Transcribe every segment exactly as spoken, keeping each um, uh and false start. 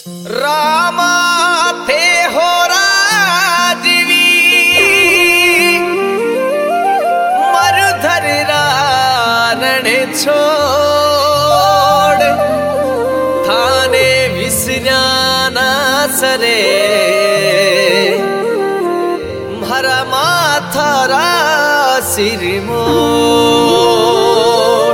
रामा थे हो राजवी मरुधर रण छोड़ थाने विसराना सरे मरा माथा रा सिर मोड़।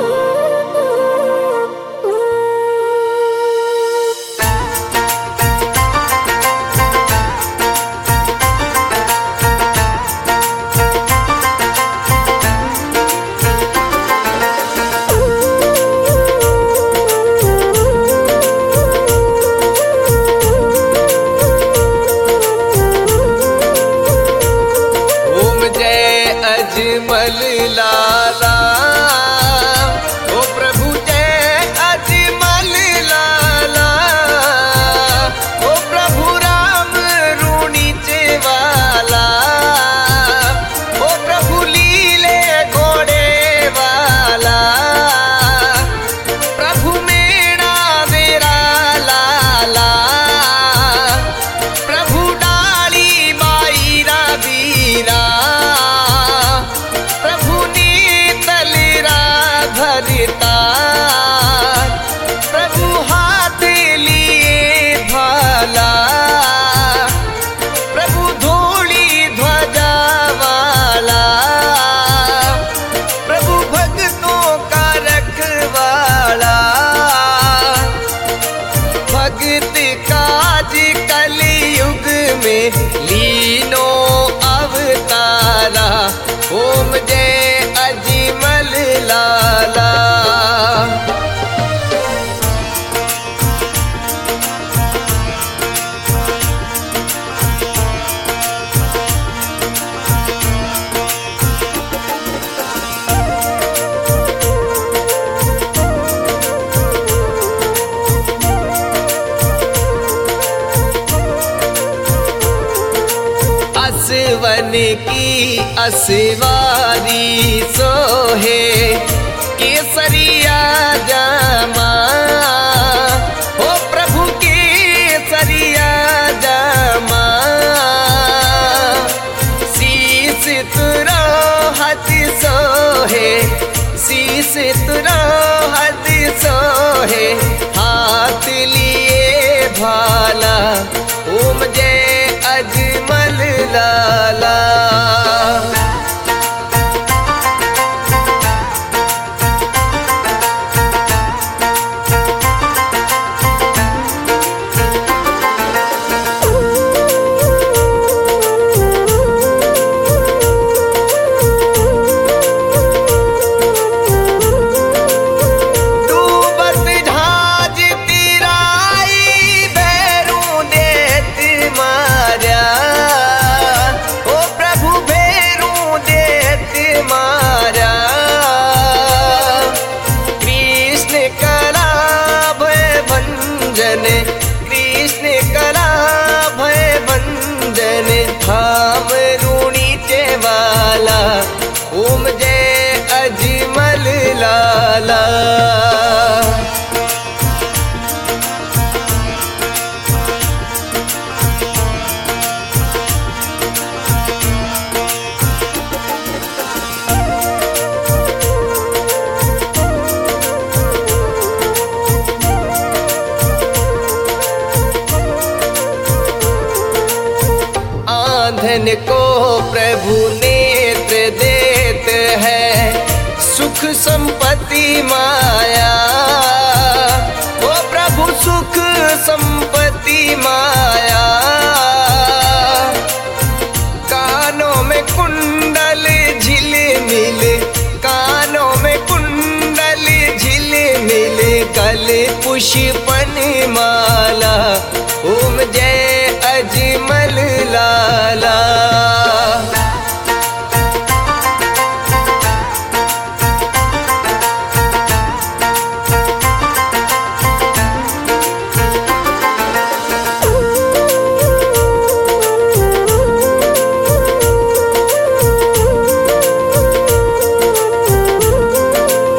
अजमल लाला ओ प्रभु जय अजमल लाला ओ प्रभु राम रूणीचे वाला ओ प्रभु लीले घोड़े वाला प्रभु मेरा मेरा लाला प्रभु डाली बाईरा बीरा प्रभु हाथ लिए भाला प्रभु धूली ध्वजा वाला प्रभु भक्तों का रखवाला भक्त काज कलयुग में लीनो अवतारा ओम जय अजमल लाला। असवन की असवारी सोहे केसरिया जामा ओ प्रभु केसरिया जामा शीस तुरा हद सोहे शीस तुरा हद सोहे हाथ लिए भाला ओम जय अजमल लाला। कृष्ण कला भय भंजन धाम रूणीचे वाला ओम जय अजमल लाला। धन को प्रभु नेत्र देते हैं सुख संपत्ति माया ओ प्रभु सुख संपत्ति माया कानों में कुंडल झिलमिल कानों में कुंडल झिलमिल गले पुष्पन माला ओम जय अजमल लाला।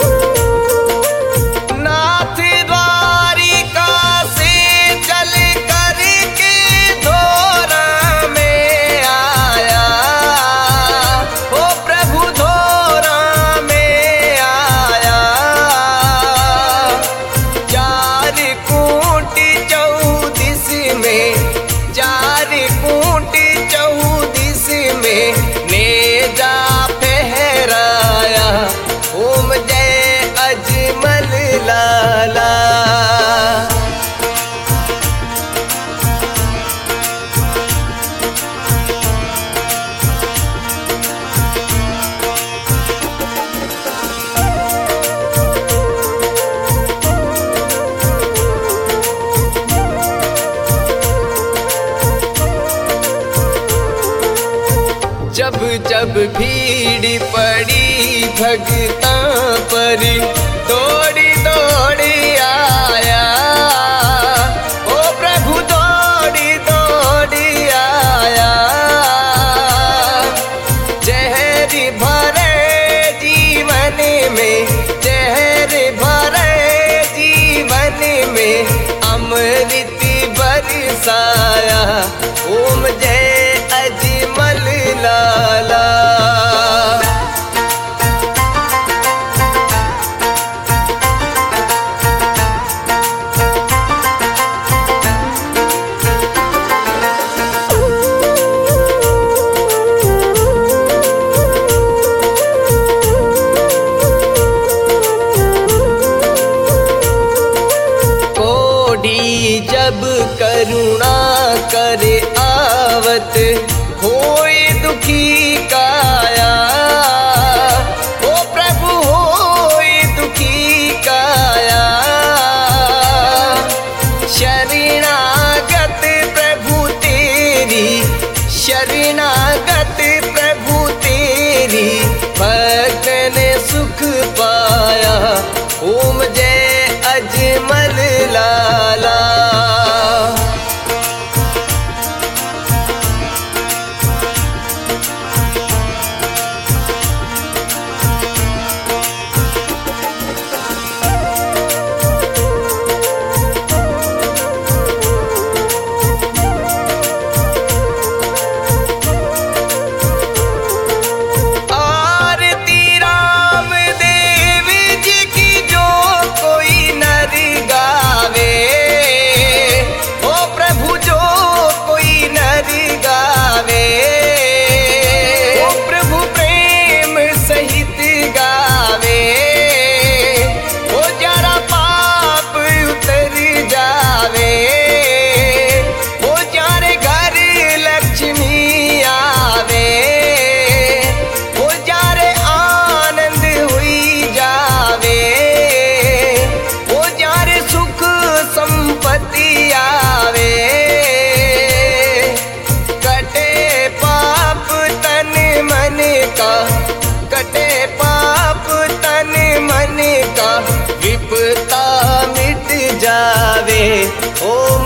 नाथ द्वारिका से चल जब जब भीड़ पड़ी भगता पर दौड़ी दौड़ी आया, ओ प्रभु दौड़ी दौड़ी आया। जहर भरे जीवन में, जहर भरे जीवन में अमृत बरसाया। ओम जय अजमल लाला। कोडी जब करुणा करे आवत, होए दुखी काया। ओ प्रभु होए दुखी काया। शरणागत प्रभु तेरी, शरणागत प्रभु तेरी, भक्त ने सुख पाया। ओम जय अजमल लाला। कटे पाप तन मन का, विपता मिट जावे। ओम